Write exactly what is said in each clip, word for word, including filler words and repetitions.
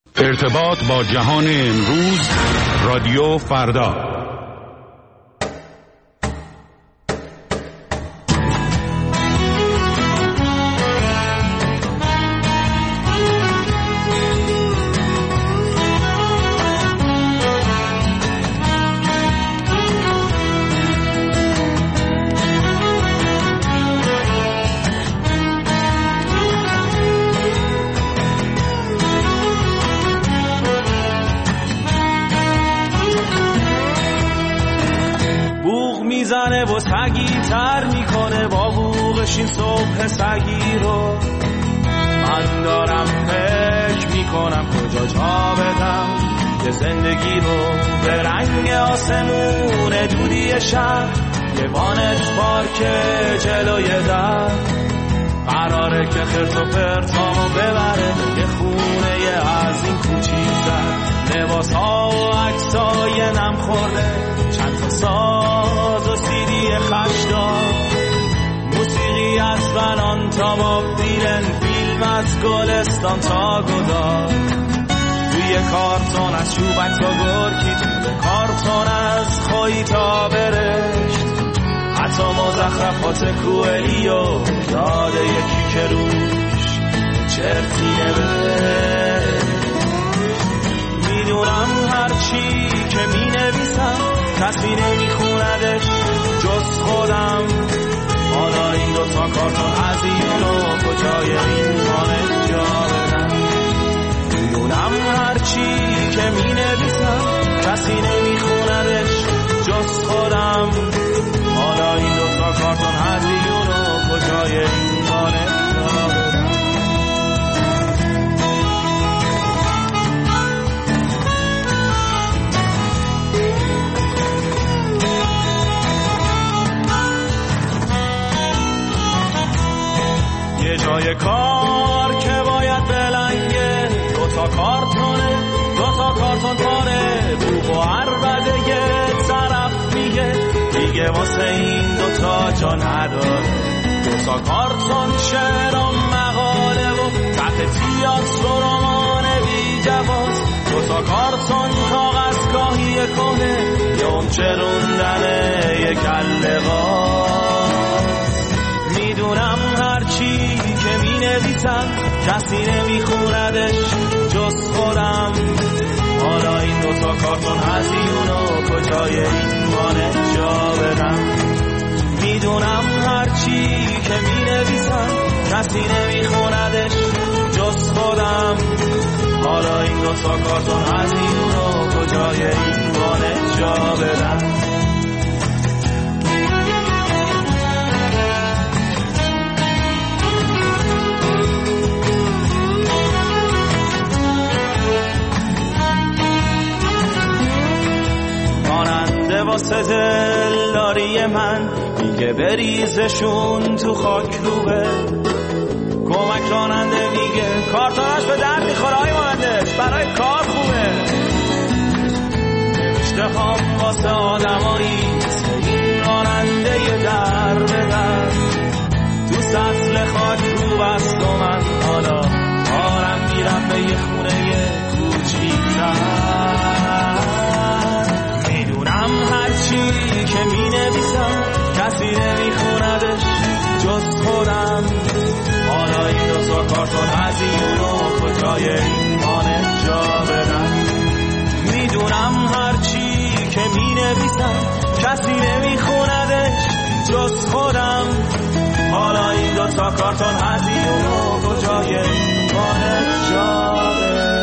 ارتباط با جهان امروز، رادیو فردا. میزنه و سگی تر میکنه با بوغش این صبح سگی رو. من دارم فکر میکنم کجا جا بدم یه زندگی رو به رنگ آسمون دودی شهر، یه وانت پارک جلوی در. قراره که خرت و پرتامو ببره یه خونه یه از این کوچیک‌تر. لباس ها و عکس های نم خورده، چند تا ساز و سیدی خشدار، موسیقی از فلان تا باب دیلن، فیلم از گلستان تا گدار. توی کارتون از چوبک تا گرگی، توی کارتون از خواهی تا برشت، حتی مزخرفات کوئلیو یاد یکی که روش چرتی نوشت. میدونم هرچی که می نویسم کسی نمیخوندش جز خودم. حالا این دوتا کارتون هزینو کجای این خانه جا بدم. میدونم هرچی که می نویسم کسی نمیخوندش جز خودم. حالا این دوتا کارتون هزینو کجای این خانه جا بدم. یه جای کار که باید بلنگه، دوتا کارتونه دوتا کارتون پاره، بوب و عربده یه طرف میگه دیگه واسه این دوتا جا نداره. دوتا کارتون شعر و مقاله و تحت تیاتر و رمان بی جواز، دوتا کارتون کاغذگاهی کنه یه امچروندنه یه کله غاز. میدونم هرچی که می نویسم کسی نمیخوندش جز خودم. حالا این دوتا کارتون هزینو کجای این مانه جا بدم. میدونم هرچی که می نویسم کسی نمیخوندش جز خودم. حالا این دوتا کارتون هزینو کجای این مانه جا بدم. واسه دلداری من میگه بریزشون تو خاک روبه. کمک راننده میگه کارتوناش به درد میخوره های مهندس، برای کار خوبه. نوشته هم واسه آدمایی این راننده یه در به در، تو سطل خاک رو بست و من حالا آرم میرم به یه خونه کوچیک‌تر. هرچی که می نویسم کسی نمیخوندش جز خودم. حالا این دوتا کارتون هزینو کجای این خانه جا بدم. میدونم هرچی که می نویسم کسی نمیخوندش جز خودم. حالا این دوتا کارتون هزینو کجای این خانه جا بدم.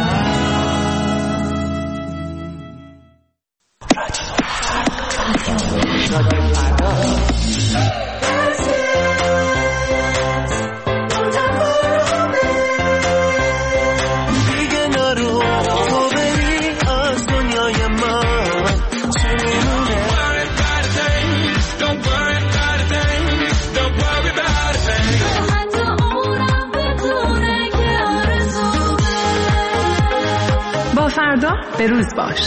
با فردا به روز باش.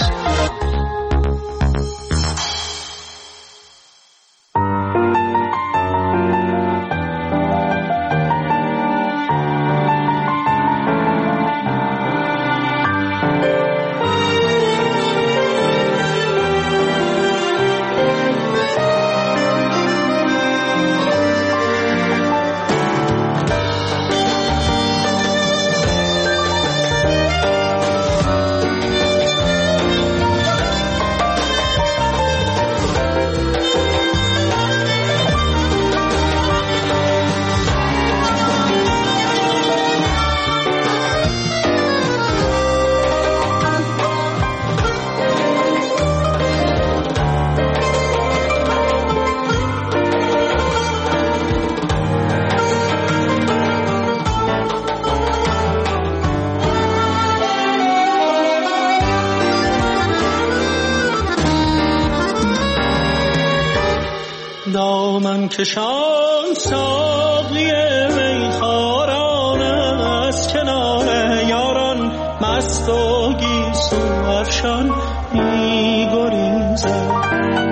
کشان ساقی میخواران از کنار یاران مست و گیسو افشان می گریزد.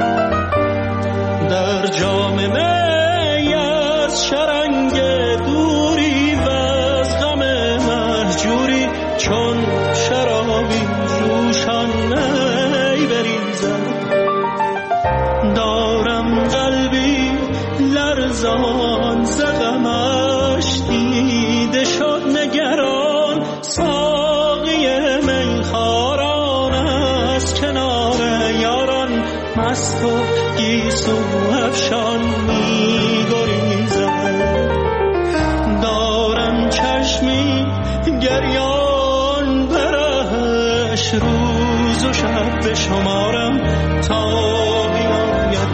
در جام می از شرنگ دوری و از غم مهجوری چون شرابی جوشان می بریزد. دارم قلبی لرزان ز غمش دیده شد نگران ساقی میخواران از کنار یاران مست و گیسو افشان می گریزد. دارم چشمی گریان برهش روز و شب به شمارم تا بیاید.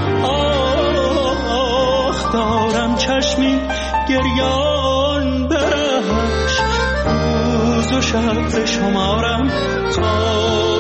آخ دارم چشمی گریان برهش روز و شب به شمارم تا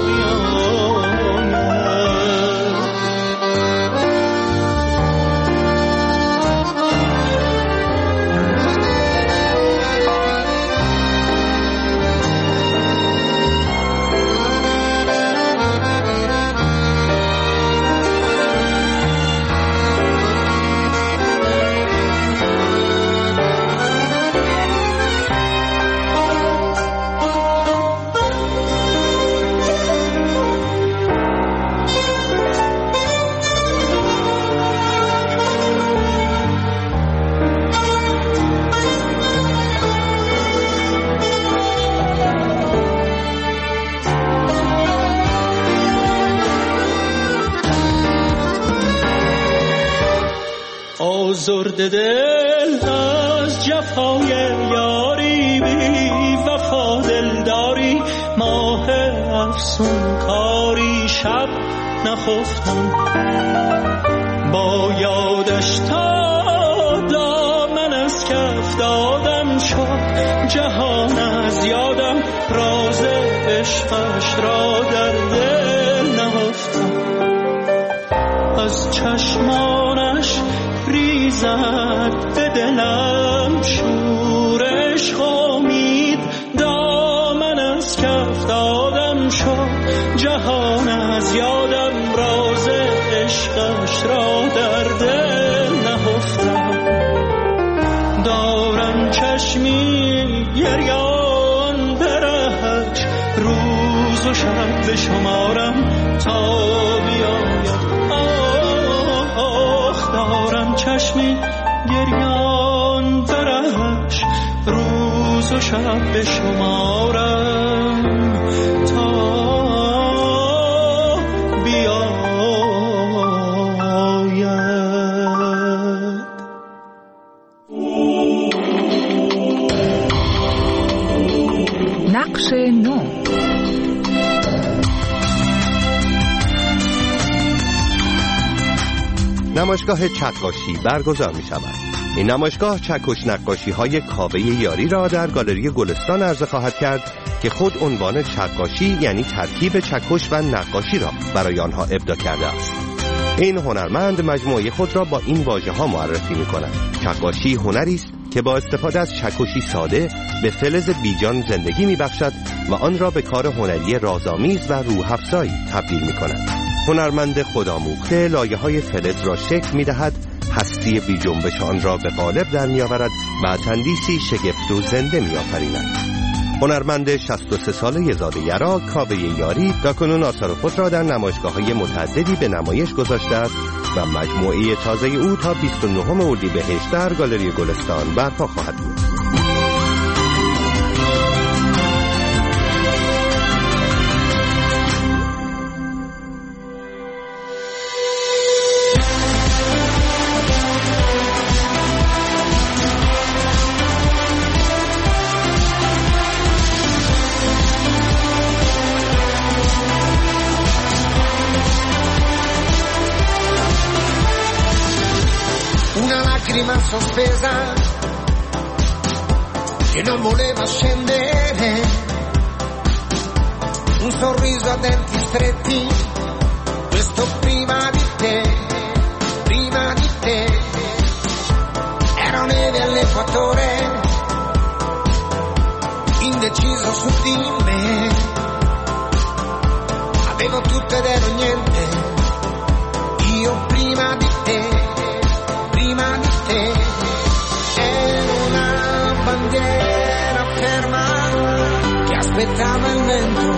آزرد دل از جفای یاری بی وفا دلداری ماه افسون کاری شب نخفتم با یادش تا دامن از کف دادم شد جهان از یادم راز عشقش را در دل نهفتم. از چشمانش ریزد به دلم شور عشق امید دامن از کف دادم شد جهان از یادم راز عشقش را در دل نهفتم. دارم چشمی گریان برهش روز و شب به شمارم تا بیاید. آخ دارم چشمی گریان برهش روز و شب به شمارم تا بیاید. نقش نو. نمایشگاه چکاشی برگزار می شود. این نمایشگاه چکش نقاشی های کاوه یاری را در گالری گلستان عرضه خواهد کرد که خود عنوان چکاشی یعنی ترکیب چکش و نقاشی را برای آنها ابداع کرده است. این هنرمند مجموعه خود را با این واژه ها معرفی می کند. چکاشی هنری است که با استفاده از چکشی ساده به فلز بیجان زندگی می بخشد و آن را به کار هنری رازآمیز و روح‌افزایی تبدیل می کند. هنرمند خودآموخته لایه‌های فلز را شکل می‌دهد، هستی بی جنبش آن را به قالب در می‌آورد و تندیسی شگفت و زنده می‌آفریند. هنرمند شصت و سه ساله زاده یرا کاوه یاری تاکنون آثار خود را در نمایشگاه‌های متعددی به نمایش گذاشته است و مجموعه تازه او تا بیست و نهم اردیبهشت در گالری گلستان برپا خواهد بود. Sospesa che non voleva scendere, un sorriso a denti stretti, questo prima di te, prima di te, l'equatore, indeciso su di me, avevo tutto ed ero niente, io prima di te, prima di te, ero una bandiera ferma che aspettava il vento,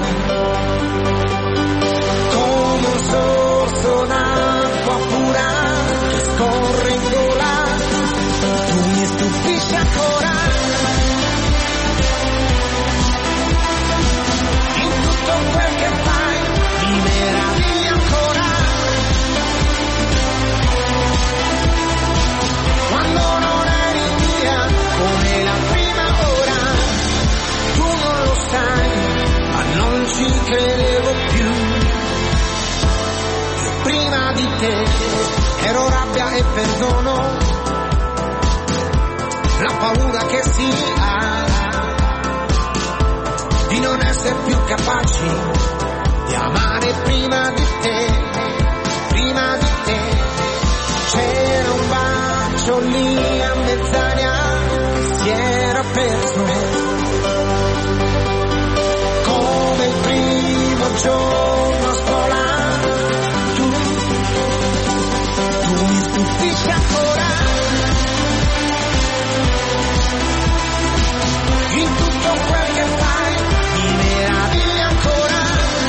come un sorso d'acqua pura che scorre in gola, tu mi stupisci ancora, in tutto quel che fai mi meravigli ancora, quando non eri via come la prima ora, tu non lo sai ma non ci credevo più, io prima di te ero rabbia e perdono, la paura che si ha di non essere più capaci di amare prima di te, prima di te, c'era un bacio lì a mezz'aria che si era perso, come il primo giorno a scuola, tu, tu mi stupisci ancora, in tutto quel che fai mi meravigli ancora,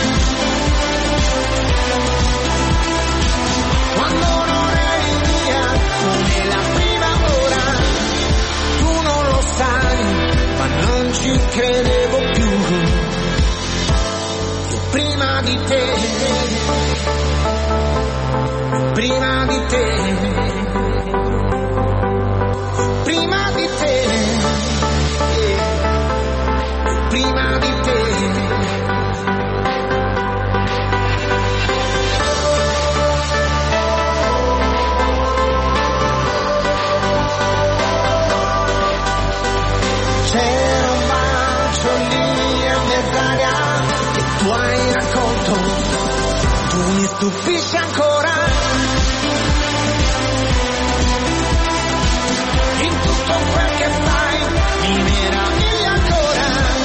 quando non eri via come la prima ora, tu non lo sai ma non ci credevo più, io prima di te, prima di te, prima di te, prima di te. C'era un bacio lì a mezz'aria che tu hai raccolto, tu mi stupisci ancora, in tutto quel che fai mi meravigli ancora,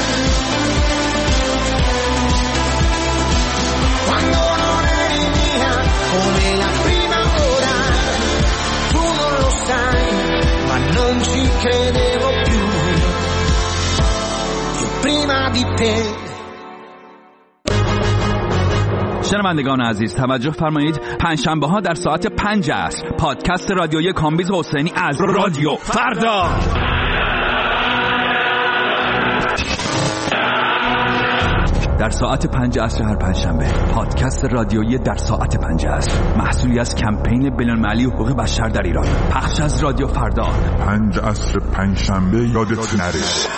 quando non eri mia come la prima ora, tu non lo sai ma non ci credevo più, io prima di te. شنوندگان عزیز توجه فرمایید، پنجشنبه ها در ساعت پنج عصر پادکست رادیویی کامبیز حسینی از رادیو فردا. در ساعت پنج عصر هر پنجشنبه پادکست رادیویی در ساعت پنج عصر، محصولی از کمپین بین‌المللی حقوق بشر در ایران، پخش از رادیو فردا. پنج عصر پنجشنبه یادتون نره.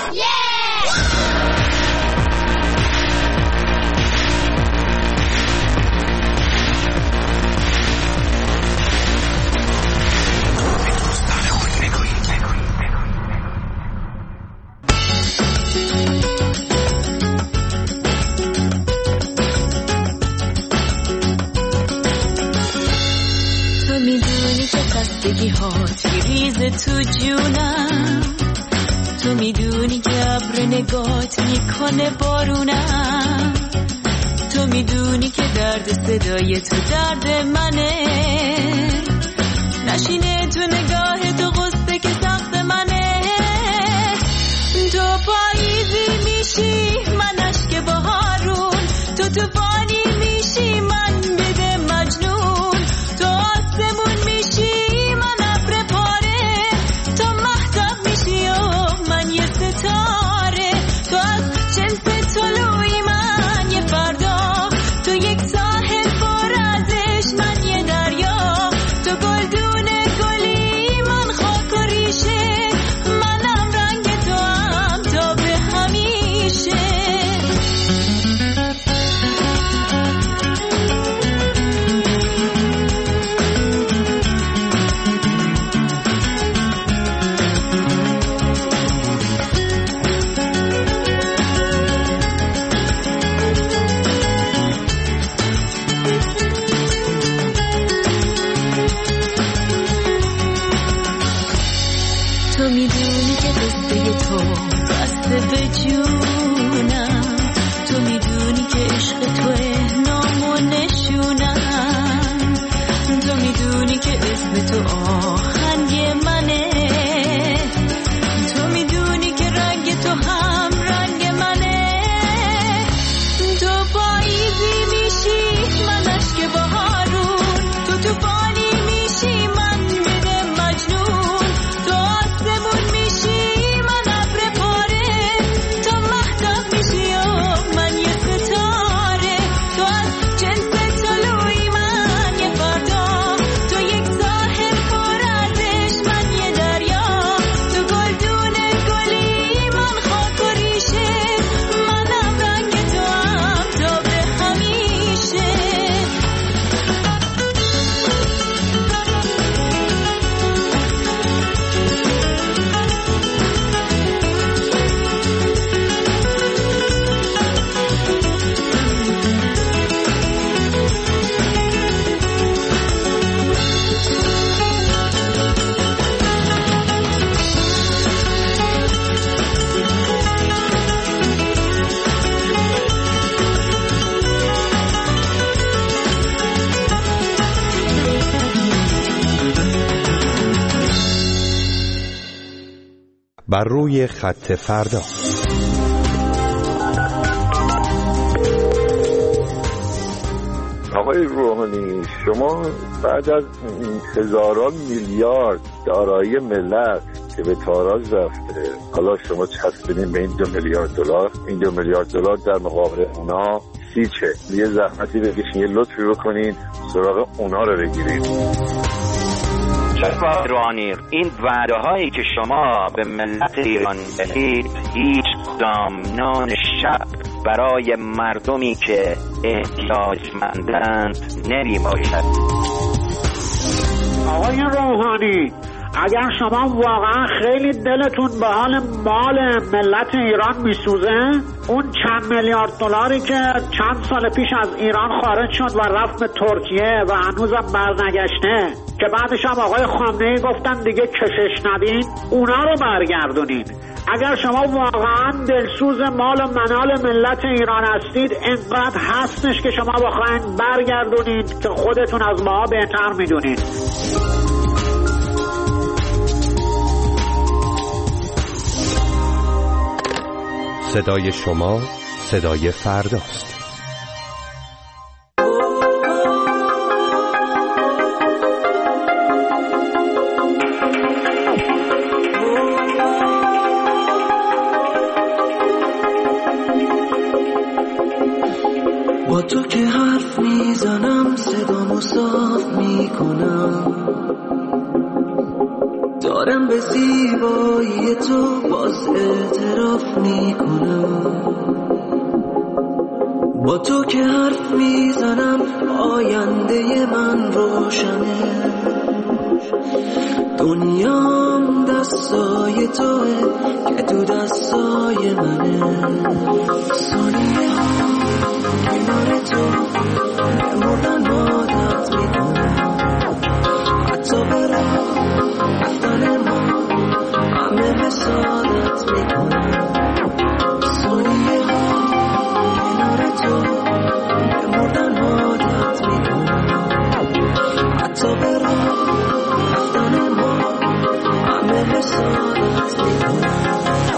تو جونم، تو میدونی که ابر نگات میکنه بارونم، تو میدونی که درد صدای تو درد منه، نشینه تو نگاه تو غصه که سخت منه، تو پاییزی میشی من اشک بهارون، تو توفانی میشی من بده مجنون، تو آسمون میشی تو از جنس طلوعی من یه فردا، تو یک ساحل پر ازش من یه دریا، تو گلدون گلی من خاک و ریشه، منم رنگ تو هم تا به همیشه. بر روی خط فردا. آقای روحانی، شما بعد از هزاران میلیارد دارایی ملت که به تاراج رفته، حالا شما چسبیدین به این دو میلیارد دلار، این دو میلیارد دلار در مقابل اونا هیچه. یه زحمتی بکشین، یه لطفی بکنین سراغ اونا رو بگیرید. جناب روحانی، این وعده هایی که شما به ملت ایران دهید هیچ دامنان شب برای مردمی که احتیاجمندند نمی باشد. آقای روحانی، اگر شما واقعا خیلی دلتون به حال مال ملت ایران میسوزه، اون چند میلیارد دلاری که چند سال پیش از ایران خارج شد و رفت به ترکیه و هنوزم برنگشته، که بعدش هم آقای خامنه‌ای گفتن دیگه کشش ندین، اونا رو برگردونید. اگر شما واقعا دلسوز مال و منال ملت ایران هستید، اینقدر هستش که شما بخواید برگردونید که خودتون از ما بهتر میدونید. صدای شما صدای فرداست. با تو که حرف میزنم صدامو صاف میکنم، دارم به زیبایی تو باز اعتراف میکنم. با تو که حرف میزنم آینده من روشنه، دنیام دستای توه که تو دستای منه. ثانیه ها کنار تو بمردن عادت میکنم، حتی برم رفتن ما همه حسادت میکنم. ثانیه ها کنار تو بمردن عادت میکنم، حتی برم رفتن ما همه حسادت میکنم.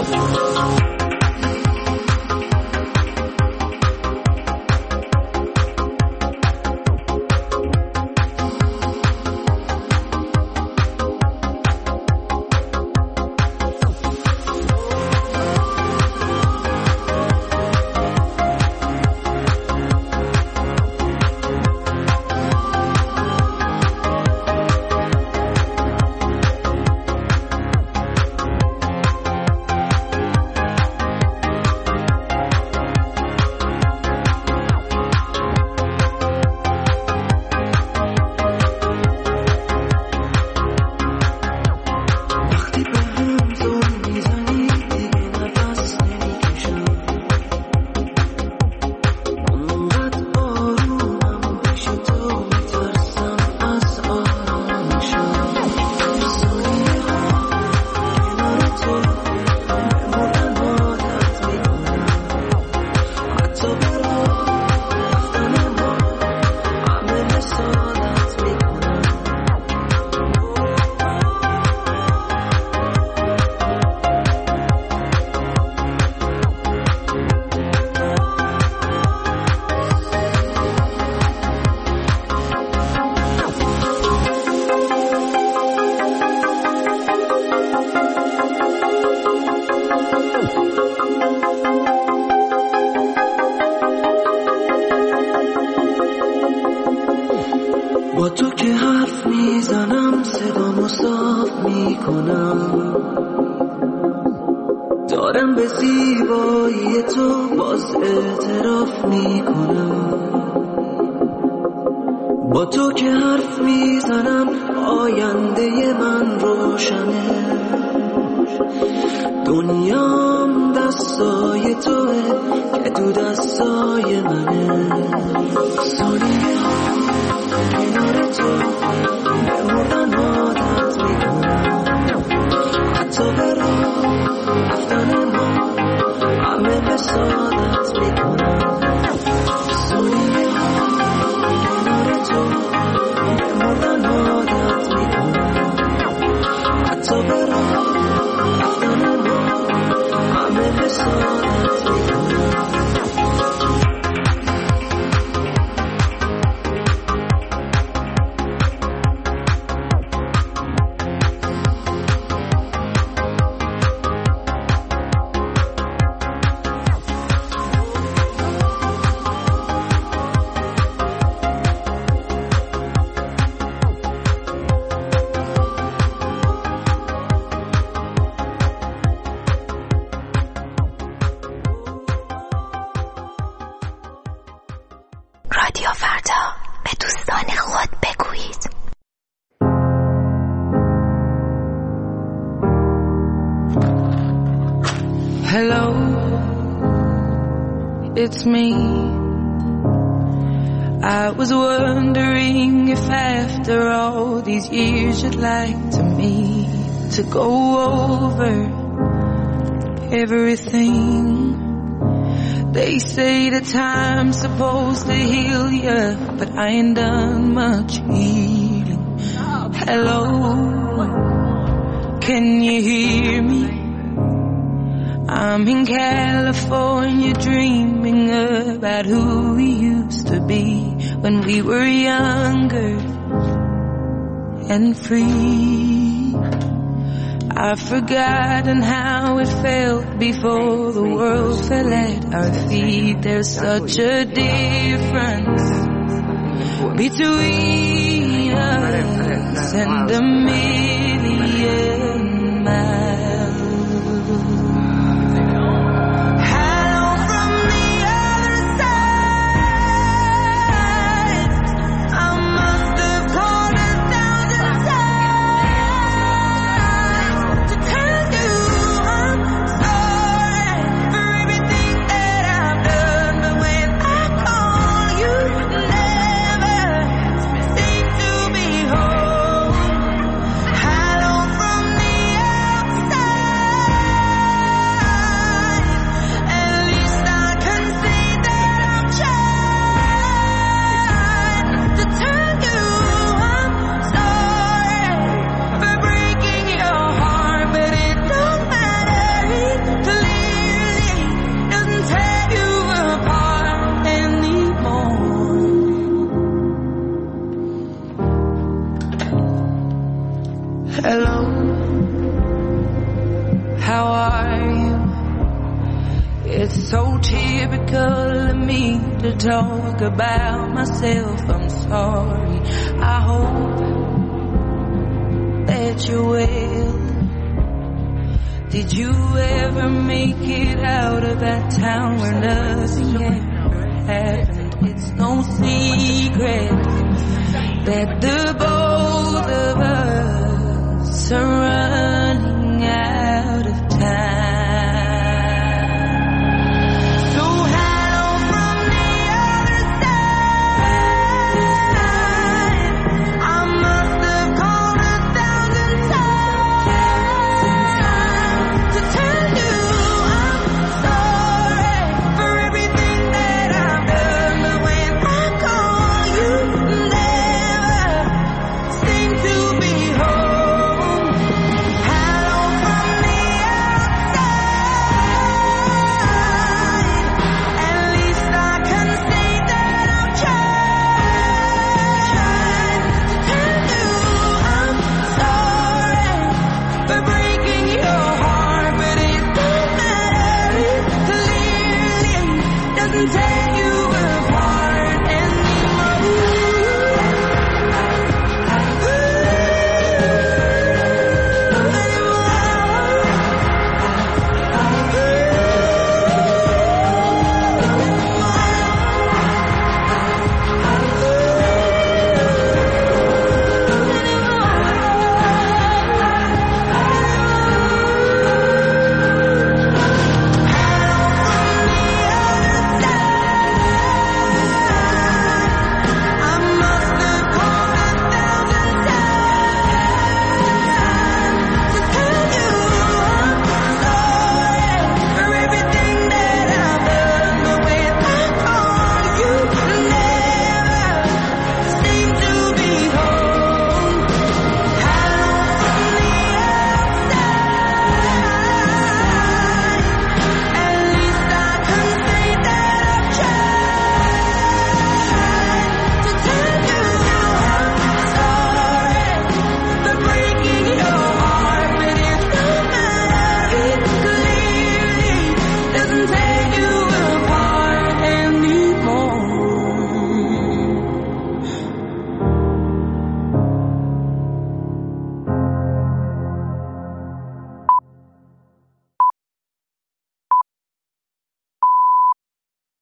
با تو که حرف میزنم صدامو صاف میکنم، دارم به زیبایی تو باز اعتراف میکنم. با تو که حرف میزنم آینده من روشنه، دنیام دستای توه که تو دستای منه. ثانیه ها کنار تو بمردن عادت میکنم، حتی برم رفتن ما همه حسادت میکنم. ثانیه ها کنار تو بمردن عادت میکنم، حتی برم رفتن ما رادیو فردا، به دوستان خود بگویید. Hello, it's me. I was wondering if after all these years you'd like to meet to go over everything. They say the time's supposed to heal ya, but I ain't done much healing. Hello, can you hear me? I'm in California dreaming about who we used to be when we were younger and free. I've forgotten how it felt before the world fell at our feet. There's such a difference between us and a million miles. Hello, how are you? It's so typical of me to talk about myself. I'm sorry. I hope that you're well. Did you ever make it out of that town where nothing ever happened? It's no secret that the both of us are running out of time. So hello from the other side. I must have called a thousand times to tell you I'm sorry for everything that I've done. But when I call you, never seem to be home. Take